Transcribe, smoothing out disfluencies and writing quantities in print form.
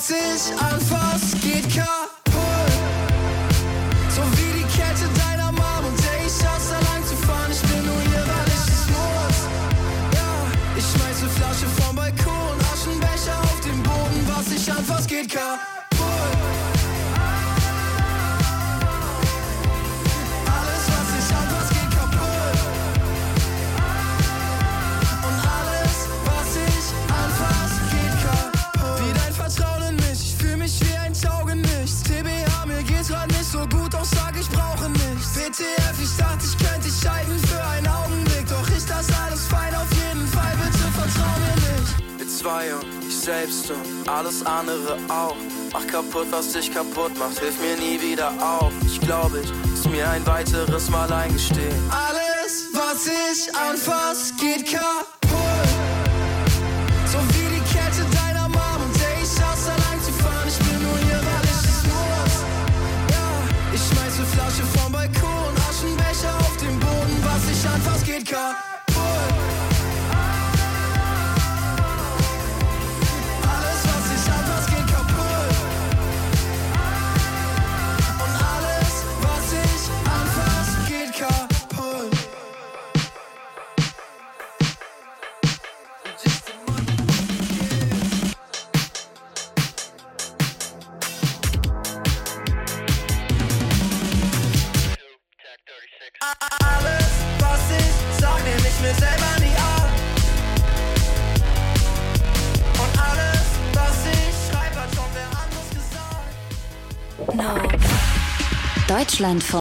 was ich anfass, geht kaputt. So wie die Kälte deiner Mom und der ich hasse, da lang zu fahren. Ich bin nur hier, weil ich es muss. Ja, ich schmeiße Flasche vom Balkon, Aschenbecher auf den Boden. Was ich anfass, geht kaputt. Alles, was ich anfass, geht kaputt. Und alles, was ich anfass, geht kaputt. Wie dein Vertrauen in mich, ich fühl mich wie ein Taugenichts. TBH, mir geht's grad nicht so gut, doch sag, ich brauche nichts. WTF, ich dachte, ich könnte dich scheiden für einen Augenblick. Doch ist das alles fein, auf jeden Fall, bitte vertrau mir nicht. Wir zwei und ich selbst und alles andere auch. Mach kaputt, was dich kaputt macht, hilf mir nie wieder auf. Ich glaube, ich muss mir ein weiteres Mal eingestehen. Alles, was ich anfass, geht kaputt. So wie die Kälte deiner Mom und der ich hasse, da lang zu fahren. Ich bin nur hier, weil ich es muss. Ja, ich schmeiße Flasche vom Balkon, Aschenbecher auf den Boden. Was ich anfass, geht kaputt. Alles, was ich anfass, geht kaputt. Und alles, was ich anfass, geht kaputt. Alles, was ich sag, nehm ich mir selber nie ab. Und alles, was ich schreib, hat schon wer anderes gesagt. Deutschlandfunk.